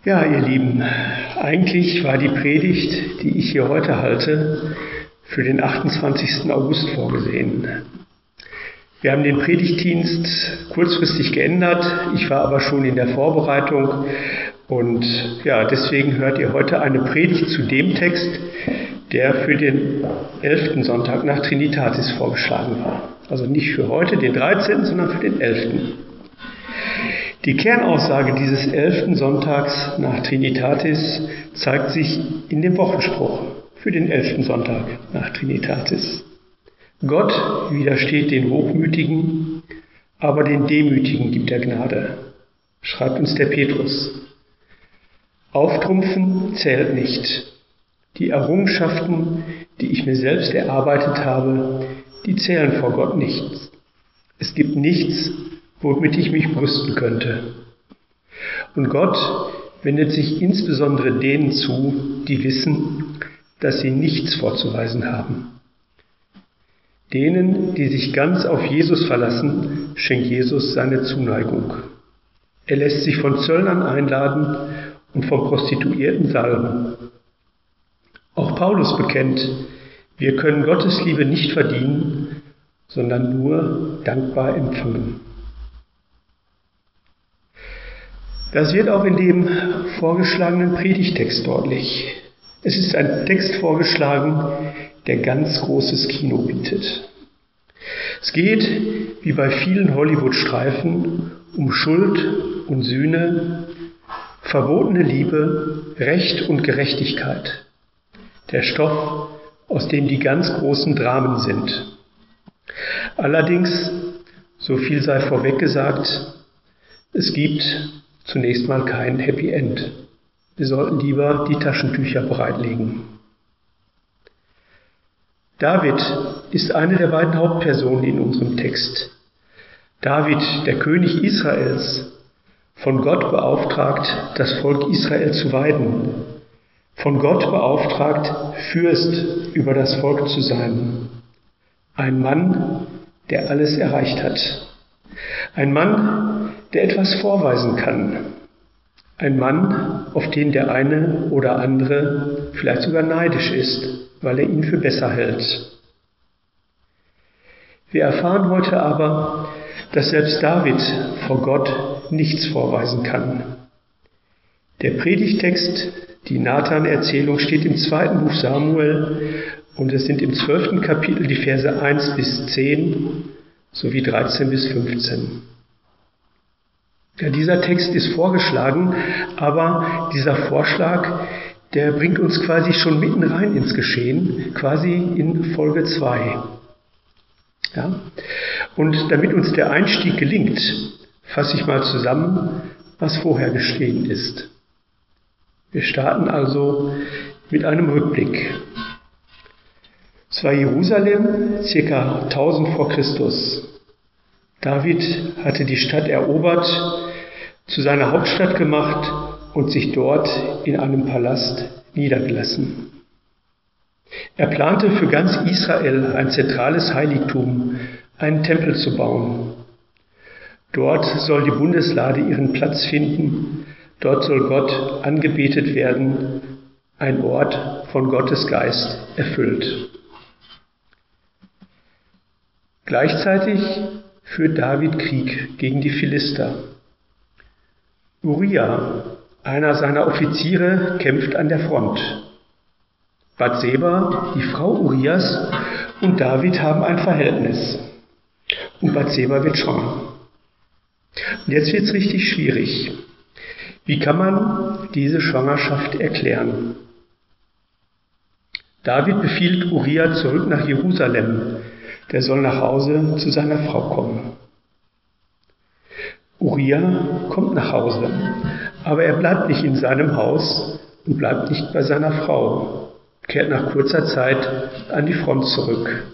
Ja, ihr Lieben, eigentlich war die Predigt, die ich hier heute halte, für den 28. August vorgesehen. Wir haben den Predigtdienst kurzfristig geändert, ich war aber schon in der Vorbereitung und ja, deswegen hört ihr heute eine Predigt zu dem Text, der für den 11. Sonntag nach Trinitatis vorgeschlagen war. Also nicht für heute, den 13., sondern für den 11. Die Kernaussage dieses 11. Sonntags nach Trinitatis zeigt sich in dem Wochenspruch für den 11. Sonntag nach Trinitatis. Gott widersteht den Hochmütigen, aber den Demütigen gibt er Gnade, schreibt uns der Petrus. Auftrumpfen zählt nicht. Die Errungenschaften, die ich mir selbst erarbeitet habe, die zählen vor Gott nichts. Es gibt nichts, womit ich mich brüsten könnte. Und Gott wendet sich insbesondere denen zu, die wissen, dass sie nichts vorzuweisen haben. Denen, die sich ganz auf Jesus verlassen, schenkt Jesus seine Zuneigung. Er lässt sich von Zöllnern einladen und von Prostituierten salben. Auch Paulus bekennt, wir können Gottes Liebe nicht verdienen, sondern nur dankbar empfangen. Das wird auch in dem vorgeschlagenen Predigtext deutlich. Es ist ein Text vorgeschlagen, der ganz großes Kino bietet. Es geht, wie bei vielen Hollywood-Streifen, um Schuld und Sühne, verbotene Liebe, Recht und Gerechtigkeit. Der Stoff, aus dem die ganz großen Dramen sind. Allerdings, so viel sei vorweg gesagt, es gibt zunächst mal kein Happy End. Wir sollten lieber die Taschentücher bereitlegen. David ist eine der beiden Hauptpersonen in unserem Text. David, der König Israels, von Gott beauftragt, das Volk Israel zu weiden, von Gott beauftragt, Fürst über das Volk zu sein. Ein Mann, der alles erreicht hat. Ein Mann, der etwas vorweisen kann. Ein Mann, auf den der eine oder andere vielleicht sogar neidisch ist, weil er ihn für besser hält. Wir erfahren heute aber, dass selbst David vor Gott nichts vorweisen kann. Der Predigtext, die Nathan-Erzählung, steht im 2. Buch Samuel und es sind im 12. Kapitel die Verse 1 bis 10 sowie 13 bis 15. Ja, dieser Text ist vorgeschlagen, aber dieser Vorschlag, der bringt uns quasi schon mitten rein ins Geschehen, quasi in Folge 2. Ja? Und damit uns der Einstieg gelingt, fasse ich mal zusammen, was vorher geschehen ist. Wir starten also mit einem Rückblick. Es war Jerusalem, ca. 1000 vor Christus. David hatte die Stadt erobert, zu seiner Hauptstadt gemacht und sich dort in einem Palast niedergelassen. Er plante für ganz Israel ein zentrales Heiligtum, einen Tempel zu bauen. Dort soll die Bundeslade ihren Platz finden, dort soll Gott angebetet werden, ein Ort von Gottes Geist erfüllt. Gleichzeitig führt David Krieg gegen die Philister. Uriah, einer seiner Offiziere, kämpft an der Front. Bathseba, die Frau Urias, und David haben ein Verhältnis. Und Bathseba wird schwanger. Und jetzt wird es richtig schwierig. Wie kann man diese Schwangerschaft erklären? David befiehlt Uriah zurück nach Jerusalem. Der soll nach Hause zu seiner Frau kommen. Uriah kommt nach Hause, aber er bleibt nicht in seinem Haus und bleibt nicht bei seiner Frau, kehrt nach kurzer Zeit an die Front zurück.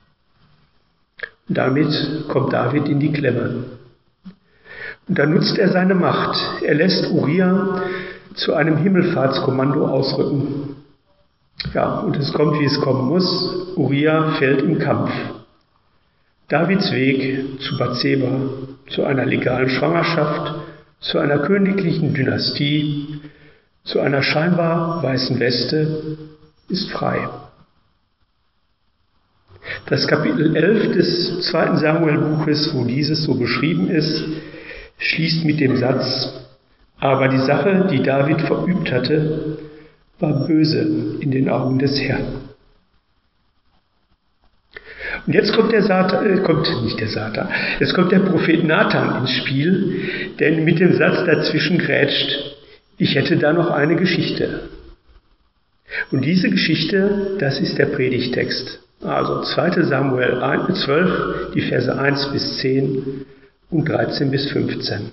Und damit kommt David in die Klemme. Und dann nutzt er seine Macht. Er lässt Uriah zu einem Himmelfahrtskommando ausrücken. Ja, und es kommt, wie es kommen muss. Uriah fällt im Kampf. Davids Weg zu Bathseba, zu einer legalen Schwangerschaft, zu einer königlichen Dynastie, zu einer scheinbar weißen Weste ist frei. Das Kapitel 11 des 2. Samuel-Buches, wo dieses so beschrieben ist, schließt mit dem Satz: Aber die Sache, die David verübt hatte, war böse in den Augen des Herrn. Und jetzt kommt jetzt kommt der Prophet Nathan ins Spiel, der mit dem Satz dazwischen grätscht: Ich hätte da noch eine Geschichte. Und diese Geschichte, das ist der Predigtext. Also 2. Samuel 12, die Verse 1 bis 10 und 13 bis 15.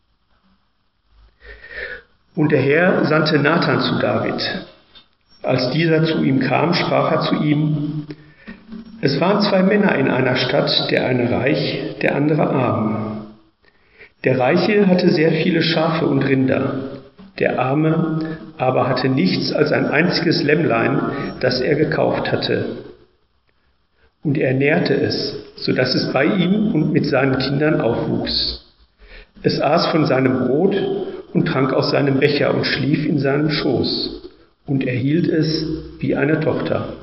Und der Herr sandte Nathan zu David. Als dieser zu ihm kam, sprach er zu ihm: Es waren 2 Männer in einer Stadt, der eine reich, der andere arm. Der Reiche hatte sehr viele Schafe und Rinder, der Arme aber hatte nichts als ein einziges Lämmlein, das er gekauft hatte. Und er nährte es, so dass es bei ihm und mit seinen Kindern aufwuchs. Es aß von seinem Brot und trank aus seinem Becher und schlief in seinem Schoß, und er hielt es wie eine Tochter.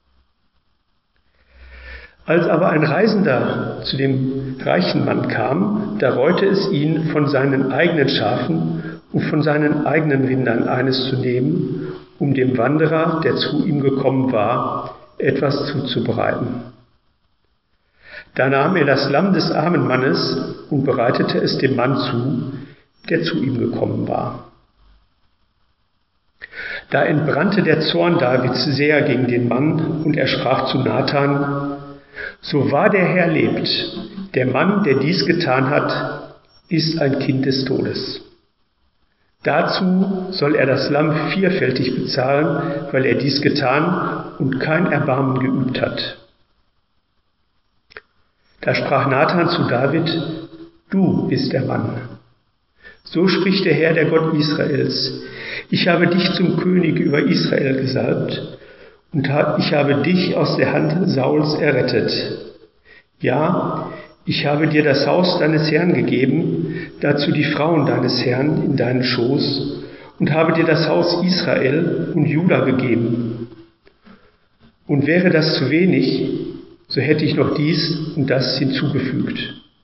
Als aber ein Reisender zu dem reichen Mann kam, da reute es ihn, von seinen eigenen Schafen und von seinen eigenen Rindern eines zu nehmen, um dem Wanderer, der zu ihm gekommen war, etwas zuzubereiten. Da nahm er das Lamm des armen Mannes und bereitete es dem Mann zu, der zu ihm gekommen war. Da entbrannte der Zorn Davids sehr gegen den Mann, und er sprach zu Nathan: So wahr der Herr lebt, der Mann, der dies getan hat, ist ein Kind des Todes. Dazu soll er das Lamm 4-fältig bezahlen, weil er dies getan und kein Erbarmen geübt hat. Da sprach Nathan zu David: Du bist der Mann. So spricht der Herr, der Gott Israels: Ich habe dich zum König über Israel gesalbt, und ich habe dich aus der Hand Sauls errettet. Ja, ich habe dir das Haus deines Herrn gegeben, dazu die Frauen deines Herrn in deinen Schoß, und habe dir das Haus Israel und Juda gegeben. Und wäre das zu wenig, so hätte ich noch dies und das hinzugefügt.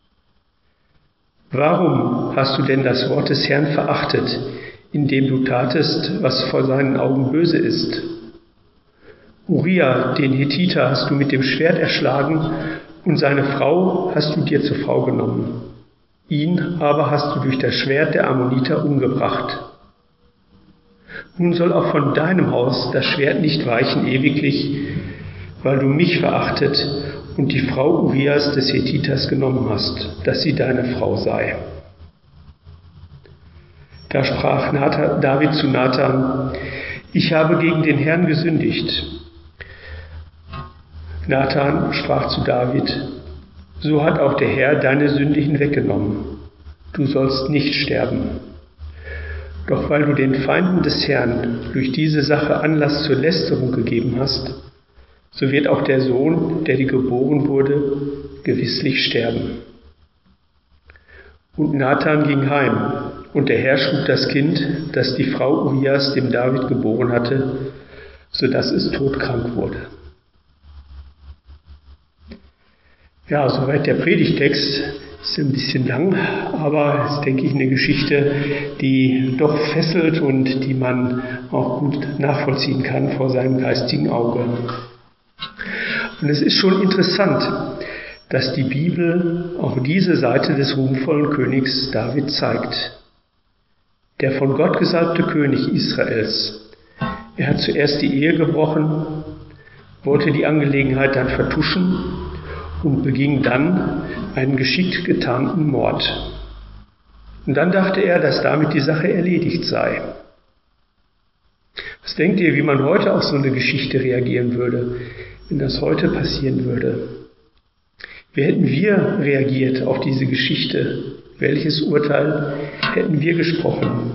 Warum hast du denn das Wort des Herrn verachtet, indem du tatest, was vor seinen Augen böse ist? Uriah, den Hethiter, hast du mit dem Schwert erschlagen, und seine Frau hast du dir zur Frau genommen. Ihn aber hast du durch das Schwert der Ammoniter umgebracht. Nun soll auch von deinem Haus das Schwert nicht weichen ewiglich, weil du mich verachtet und die Frau Urias des Hethiters genommen hast, dass sie deine Frau sei. Da sprach David zu Nathan: Ich habe gegen den Herrn gesündigt. Nathan sprach zu David: So hat auch der Herr deine Sünde hinweggenommen. Du sollst nicht sterben. Doch weil du den Feinden des Herrn durch diese Sache Anlass zur Lästerung gegeben hast, so wird auch der Sohn, der dir geboren wurde, gewisslich sterben. Und Nathan ging heim, und der Herr schlug das Kind, das die Frau Urias dem David geboren hatte, so dass es todkrank wurde. Ja, soweit der Predigtext. Ist ein bisschen lang, aber ist, denke ich, eine Geschichte, die doch fesselt und die man auch gut nachvollziehen kann vor seinem geistigen Auge. Und es ist schon interessant, dass die Bibel auch diese Seite des ruhmvollen Königs David zeigt. Der von Gott gesalbte König Israels. Er hat zuerst die Ehe gebrochen, wollte die Angelegenheit dann vertuschen und beging dann einen geschickt getarnten Mord. Und dann dachte er, dass damit die Sache erledigt sei. Was denkt ihr, wie man heute auf so eine Geschichte reagieren würde, wenn das heute passieren würde? Wie hätten wir reagiert auf diese Geschichte? Welches Urteil hätten wir gesprochen?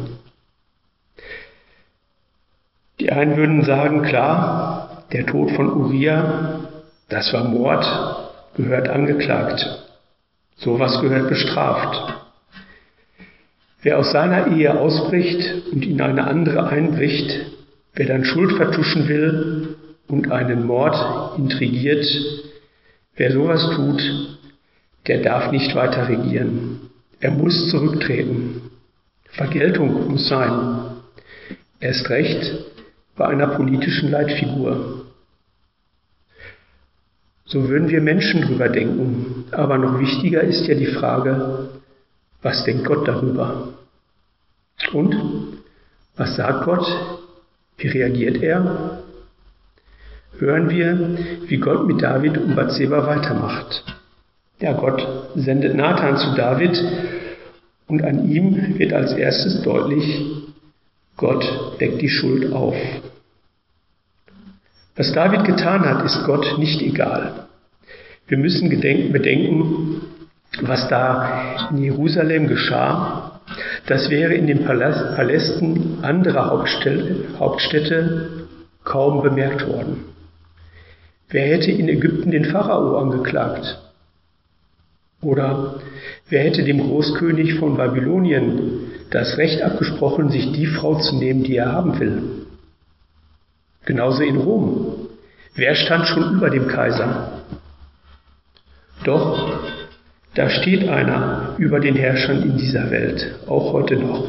Die einen würden sagen, klar, der Tod von Uriah, das war Mord, gehört angeklagt. Sowas gehört bestraft. Wer aus seiner Ehe ausbricht und in eine andere einbricht, wer dann Schuld vertuschen will und einen Mord intrigiert, wer sowas tut, der darf nicht weiter regieren. Er muss zurücktreten. Vergeltung muss sein. Erst recht bei einer politischen Leitfigur. So würden wir Menschen drüber denken. Aber noch wichtiger ist ja die Frage, was denkt Gott darüber? Und was sagt Gott? Wie reagiert er? Hören wir, wie Gott mit David und Bathseba weitermacht. Ja, Gott sendet Nathan zu David und an ihm wird als erstes deutlich, Gott deckt die Schuld auf. Was David getan hat, ist Gott nicht egal. Wir müssen bedenken, was da in Jerusalem geschah. Das wäre in den Palästen anderer Hauptstädte kaum bemerkt worden. Wer hätte in Ägypten den Pharao angeklagt? Oder wer hätte dem Großkönig von Babylonien das Recht abgesprochen, sich die Frau zu nehmen, die er haben will? Genauso in Rom. Wer stand schon über dem Kaiser? Doch, da steht einer über den Herrschern in dieser Welt, auch heute noch.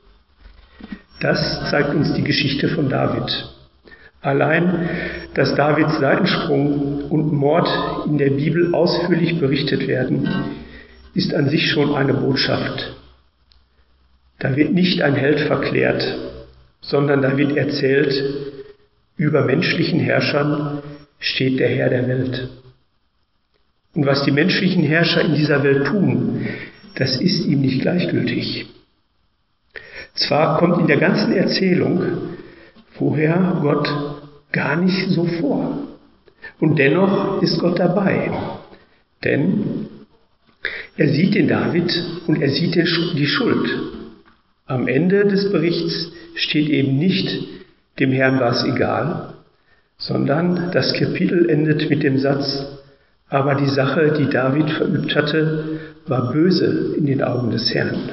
Das zeigt uns die Geschichte von David. Allein, dass Davids Seitensprung und Mord in der Bibel ausführlich berichtet werden, ist an sich schon eine Botschaft. Da wird nicht ein Held verklärt, sondern da wird erzählt, über menschlichen Herrschern steht der Herr der Welt. Und was die menschlichen Herrscher in dieser Welt tun, das ist ihm nicht gleichgültig. Zwar kommt in der ganzen Erzählung vorher Gott gar nicht so vor. Und dennoch ist Gott dabei. Denn er sieht den David und er sieht die Schuld. Am Ende des Berichts steht eben nicht, dem Herrn war es egal, sondern das Kapitel endet mit dem Satz, aber die Sache, die David verübt hatte, war böse in den Augen des Herrn.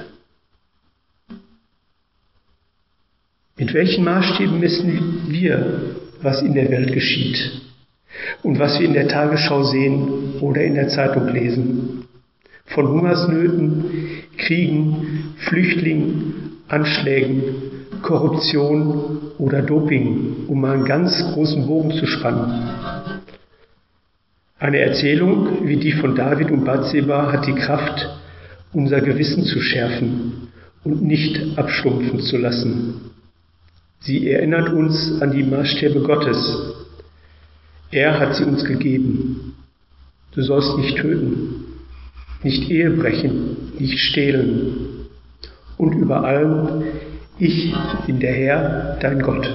Mit welchen Maßstäben messen wir, was in der Welt geschieht und was wir in der Tagesschau sehen oder in der Zeitung lesen? Von Hungersnöten, Kriegen, Flüchtlingen, Anschlägen, Korruption oder Doping, um mal einen ganz großen Bogen zu spannen. Eine Erzählung wie die von David und Bathseba hat die Kraft, unser Gewissen zu schärfen und nicht abstumpfen zu lassen. Sie erinnert uns an die Maßstäbe Gottes. Er hat sie uns gegeben. Du sollst nicht töten, nicht Ehe brechen, nicht stehlen. Und über allem, ich bin der Herr, dein Gott.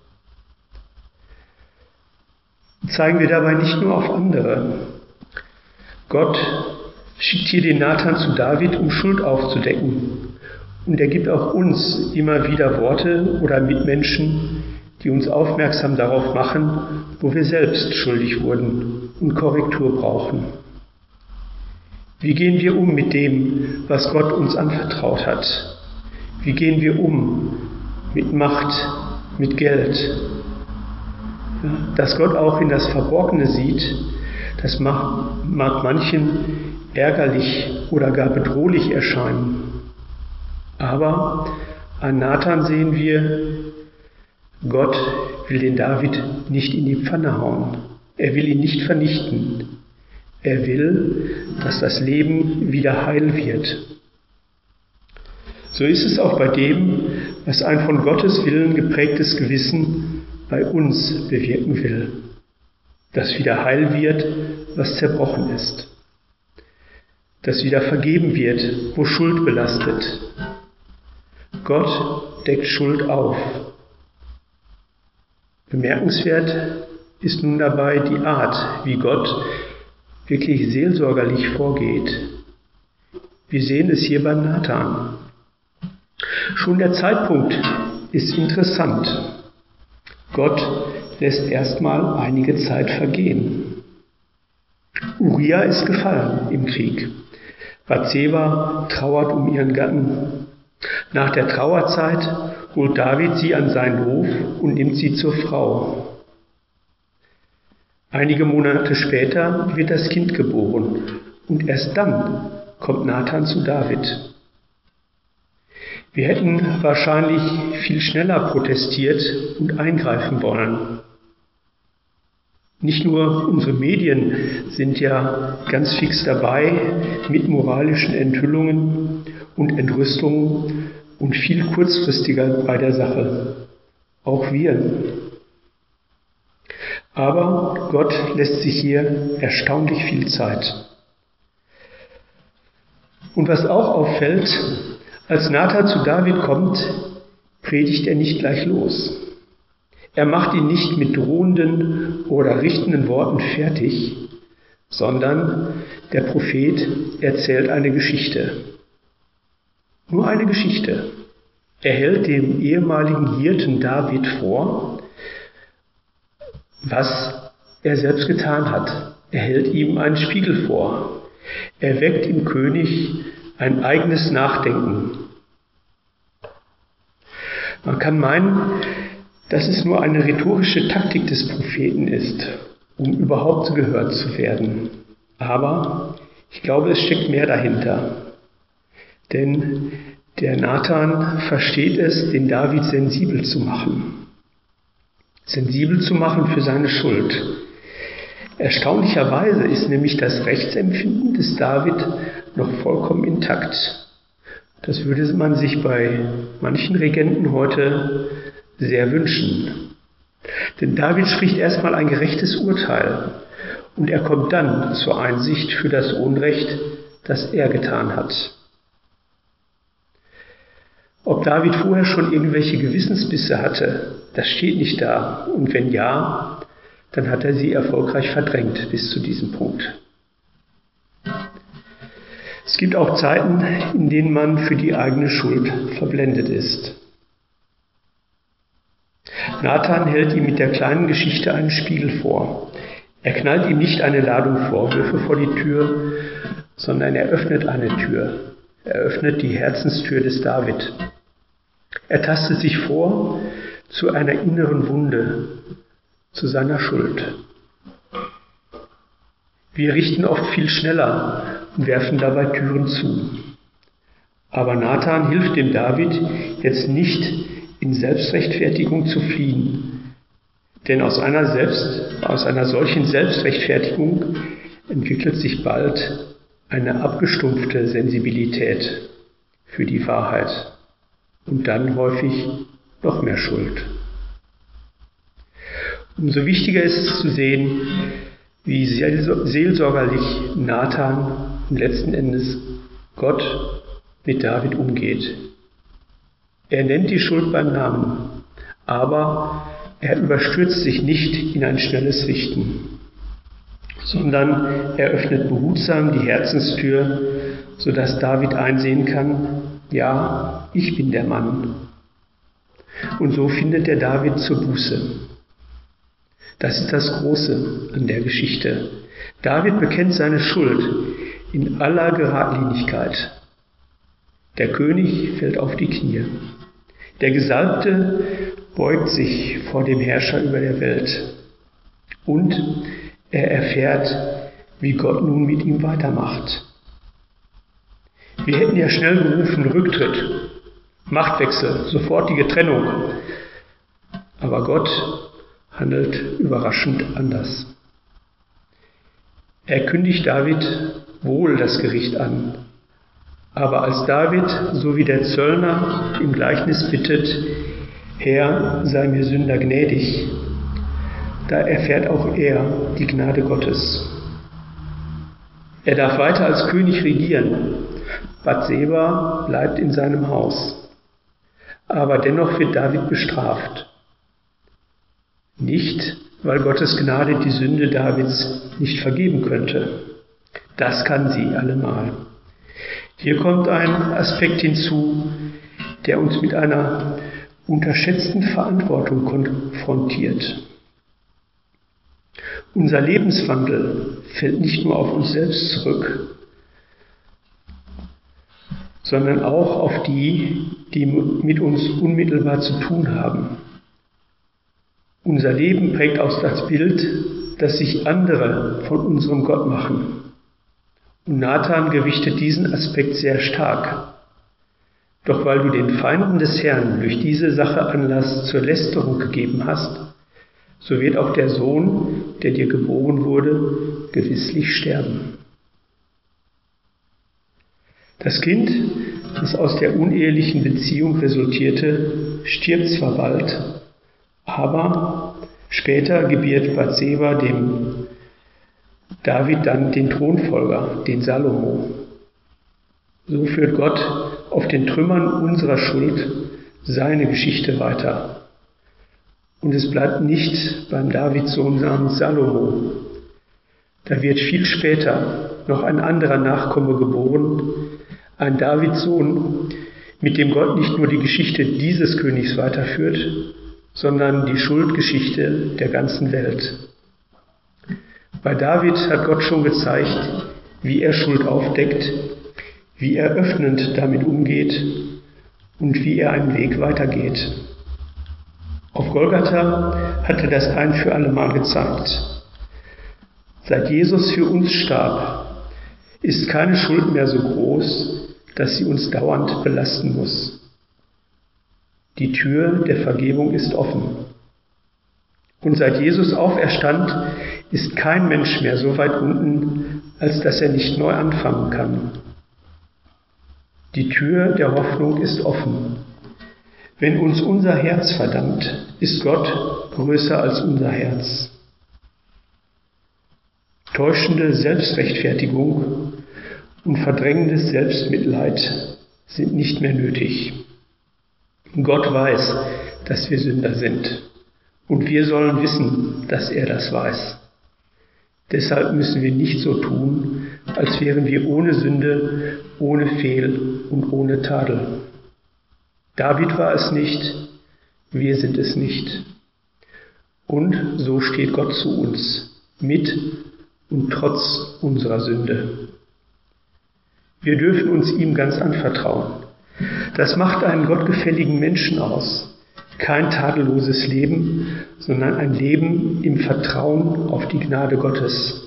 Zeigen wir dabei nicht nur auf andere. Gott schickt hier den Nathan zu David, um Schuld aufzudecken. Und er gibt auch uns immer wieder Worte oder Mitmenschen, die uns aufmerksam darauf machen, wo wir selbst schuldig wurden und Korrektur brauchen. Wie gehen wir um mit dem, was Gott uns anvertraut hat? Wie gehen wir um mit Macht, mit Geld? Ja, dass Gott auch in das Verborgene sieht, das mag manchen ärgerlich oder gar bedrohlich erscheinen. Aber an Nathan sehen wir, Gott will den David nicht in die Pfanne hauen. Er will ihn nicht vernichten. Er will, dass das Leben wieder heil wird. So ist es auch bei dem, was ein von Gottes Willen geprägtes Gewissen bei uns bewirken will. Dass wieder heil wird, was zerbrochen ist. Dass wieder vergeben wird, wo Schuld belastet. Gott deckt Schuld auf. Bemerkenswert ist nun dabei die Art, wie Gott wirklich seelsorgerlich vorgeht. Wir sehen es hier beim Nathan. Schon der Zeitpunkt ist interessant. Gott lässt erstmal einige Zeit vergehen. Uria ist gefallen im Krieg. Bathseba trauert um ihren Gatten. Nach der Trauerzeit holt David sie an seinen Hof und nimmt sie zur Frau. Einige Monate später wird das Kind geboren und erst dann kommt Nathan zu David. Wir hätten wahrscheinlich viel schneller protestiert und eingreifen wollen. Nicht nur unsere Medien sind ja ganz fix dabei mit moralischen Enthüllungen und Entrüstungen und viel kurzfristiger bei der Sache. Auch wir. Aber Gott lässt sich hier erstaunlich viel Zeit. Und was auch auffällt, als Nathan zu David kommt, predigt er nicht gleich los. Er macht ihn nicht mit drohenden oder richtenden Worten fertig, sondern der Prophet erzählt eine Geschichte. Nur eine Geschichte. Er hält dem ehemaligen Hirten David vor, was er selbst getan hat. Er hält ihm einen Spiegel vor. Er weckt im König ein eigenes Nachdenken. Man kann meinen, dass es nur eine rhetorische Taktik des Propheten ist, um überhaupt gehört zu werden. Aber ich glaube, es steckt mehr dahinter. Denn der Nathan versteht es, den David sensibel zu machen. Sensibel zu machen für seine Schuld. Erstaunlicherweise ist nämlich das Rechtsempfinden des David noch vollkommen intakt. Das würde man sich bei manchen Regenten heute sehr wünschen. Denn David spricht erstmal ein gerechtes Urteil und er kommt dann zur Einsicht für das Unrecht, das er getan hat. Ob David vorher schon irgendwelche Gewissensbisse hatte, das steht nicht da. Und wenn ja, dann hat er sie erfolgreich verdrängt bis zu diesem Punkt. Es gibt auch Zeiten, in denen man für die eigene Schuld verblendet ist. Nathan hält ihm mit der kleinen Geschichte einen Spiegel vor. Er knallt ihm nicht eine Ladung Vorwürfe vor die Tür, sondern er öffnet eine Tür. Er öffnet die Herzenstür des David. Er tastet sich vor zu einer inneren Wunde, zu seiner Schuld. Wir richten oft viel schneller und werfen dabei Türen zu. Aber Nathan hilft dem David jetzt nicht, in Selbstrechtfertigung zu fliehen. Denn aus einer solchen Selbstrechtfertigung entwickelt sich bald eine abgestumpfte Sensibilität für die Wahrheit und dann häufig noch mehr Schuld. Umso wichtiger ist es zu sehen, wie seelsorgerlich Nathan und letzten Endes Gott mit David umgeht. Er nennt die Schuld beim Namen, aber er überstürzt sich nicht in ein schnelles Richten, sondern er öffnet behutsam die Herzenstür, sodass David einsehen kann, ja, ich bin der Mann. Und so findet der David zur Buße. Das ist das Große an der Geschichte. David bekennt seine Schuld in aller Geradlinigkeit. Der König fällt auf die Knie. Der Gesalbte beugt sich vor dem Herrscher über der Welt. Und er erfährt, wie Gott nun mit ihm weitermacht. Wir hätten ja schnell gerufen, Rücktritt, Machtwechsel, sofortige Trennung. Aber Gott handelt überraschend anders. Er kündigt David wohl das Gericht an. Aber als David, so wie der Zöllner im Gleichnis bittet, Herr, sei mir Sünder gnädig, da erfährt auch er die Gnade Gottes. Er darf weiter als König regieren. Bathseba bleibt in seinem Haus. Aber dennoch wird David bestraft. Nicht, weil Gottes Gnade die Sünde Davids nicht vergeben könnte. Das kann sie allemal. Hier kommt ein Aspekt hinzu, der uns mit einer unterschätzten Verantwortung konfrontiert. Unser Lebenswandel fällt nicht nur auf uns selbst zurück, sondern auch auf die, die mit uns unmittelbar zu tun haben. Unser Leben prägt auch das Bild, das sich andere von unserem Gott machen. Und Nathan gewichtet diesen Aspekt sehr stark. Doch weil du den Feinden des Herrn durch diese Sache Anlass zur Lästerung gegeben hast, so wird auch der Sohn, der dir geboren wurde, gewisslich sterben. Das Kind, das aus der unehelichen Beziehung resultierte, stirbt zwar bald, aber später gebiert Bathseba dem David dann den Thronfolger, den Salomo. So führt Gott auf den Trümmern unserer Schuld seine Geschichte weiter. Und es bleibt nicht beim Davidssohn namens Salomo. Da wird viel später noch ein anderer Nachkomme geboren, ein Davidssohn, mit dem Gott nicht nur die Geschichte dieses Königs weiterführt, sondern die Schuldgeschichte der ganzen Welt. Bei David hat Gott schon gezeigt, wie er Schuld aufdeckt, wie er öffnend damit umgeht und wie er einen Weg weitergeht. Auf Golgatha hat er das ein für alle Mal gezeigt. Seit Jesus für uns starb, ist keine Schuld mehr so groß, dass sie uns dauernd belasten muss. Die Tür der Vergebung ist offen. Und seit Jesus auferstand, ist kein Mensch mehr so weit unten, als dass er nicht neu anfangen kann. Die Tür der Hoffnung ist offen. Wenn uns unser Herz verdammt, ist Gott größer als unser Herz. Täuschende Selbstrechtfertigung und verdrängendes Selbstmitleid sind nicht mehr nötig. Gott weiß, dass wir Sünder sind. Und wir sollen wissen, dass er das weiß. Deshalb müssen wir nicht so tun, als wären wir ohne Sünde, ohne Fehl und ohne Tadel. David war es nicht, wir sind es nicht. Und so steht Gott zu uns, mit und trotz unserer Sünde. Wir dürfen uns ihm ganz anvertrauen. Das macht einen gottgefälligen Menschen aus. Kein tadelloses Leben, sondern ein Leben im Vertrauen auf die Gnade Gottes.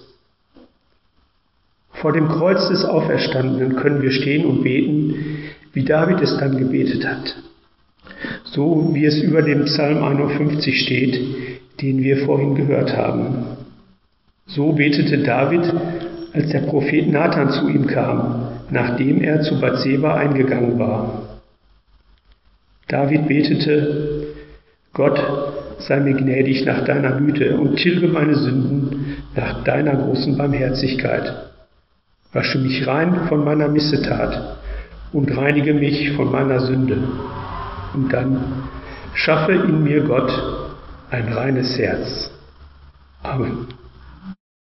Vor dem Kreuz des Auferstandenen können wir stehen und beten, wie David es dann gebetet hat. So wie es über dem Psalm 51 steht, den wir vorhin gehört haben. So betete David, als der Prophet Nathan zu ihm kam, nachdem er zu Bathseba eingegangen war. David betete: Gott, sei mir gnädig nach deiner Güte und tilge meine Sünden nach deiner großen Barmherzigkeit. Wasche mich rein von meiner Missetat und reinige mich von meiner Sünde. Und dann schaffe in mir, Gott, ein reines Herz. Amen.